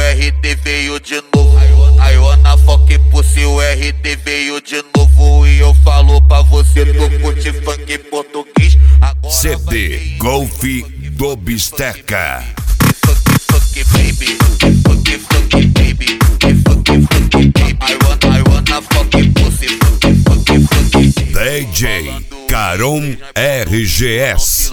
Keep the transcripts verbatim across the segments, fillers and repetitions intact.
R D veio de novo. I wanna fuck pussy, o R D veio de novo. E eu falo pra você, tô curte funk português. Agora C D Golf do Bisteca. Fuck, fuck, baby. Fuck, fuck, baby. Fuck, fuck, baby. I wanna, I wanna fuck pussy. Fuck, fuck, fuck. D J Caron R G S.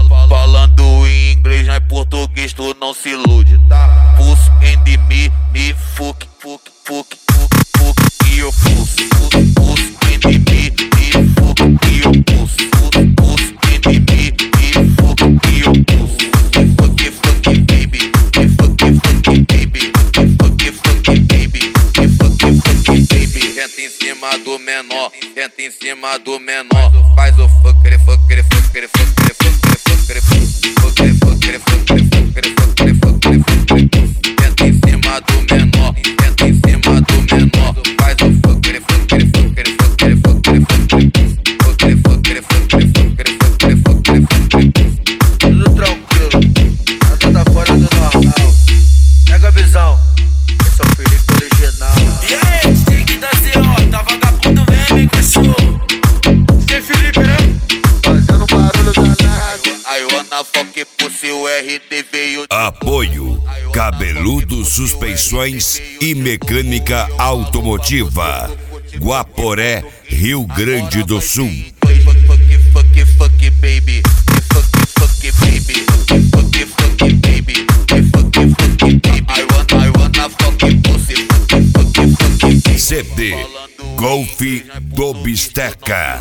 Falando em inglês, mas em português tu não se ilude, tá? Pussy and me, me fuck, fuck, fuck, fuck, fuck, e eu pussy. Pussy and me, me fuck, e eu pussy. Pussy and me, me fuck, e eu pussy. Fuck, fuck, baby. Fuck, fuck, baby. Fuck, fuck, baby. Fuck, fuck, baby. Entra em cima do menor, entra em cima do menor. Faz o fucker, fucker, fucker, fucker, fucker, fucker, fucker, fucker, fucker, fucker, fucker, fucker, fucker. Entra em cima do menor, entra em cima do menor. Faz o fucker, fucker, fucker, fucker, fucker, fucker, fucker, fucker, fucker, fucker, fucker, fucker, fucker. Tudo tranquilo, nada tá fora do normal. Pega a visão, esse é o Felipe original. E aí, stick da C O, tá vagabundo mesmo, cachorro. Tem Felipe, né? Fazendo barulho danado. I wanna fuck pussy, o R D veio. Apoio Cabeludo Suspensões e Mecânica Automotiva, Guaporé, Rio Grande do Sul. Fuck, fuck, fuck, fuck, baby. Fuck, fuck, baby. Fuck, fuck, baby. Fuck, fuck, baby. I wanna, I wanna fuck pussy. Fuck, fuck, fuck, baby. C D Golf do Bisteca.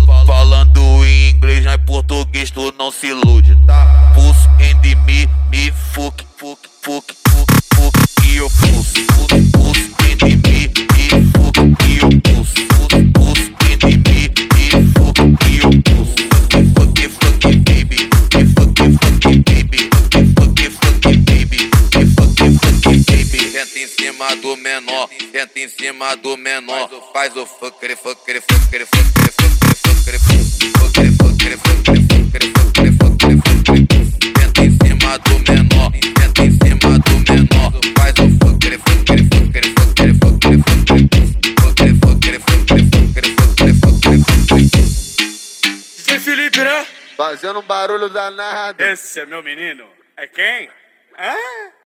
Falando em inglês, mas em português tu não se ilude, tá? Pussy and me, me fuck, fuck, fuck, fuck, fuck, e eu pussy. Pussy and me, me fuck, e eu pussy. Pussy and me, me fuck, e eu pussy. Fuck, fuck, baby. Fuck, fuck, baby. Fuck, fuck, baby. Fuck, fuck, baby. Entra em cima do menor, entra em cima do menor. Faz o fucker, fucker, fucker, fucker, fucker, fucker, fucker, fucker, fucker, fucker, fucker, fucker, fucker. Entra em cima do menor, entra em cima do menor. Faz o fucker, fucker, fucker, fucker, fucker, fucker, fucker, fucker, fucker, fucker, fucker, fucker, fucker. Tem Felipe, né? Fazendo barulho danado. Esse é meu menino. É quem? Hã?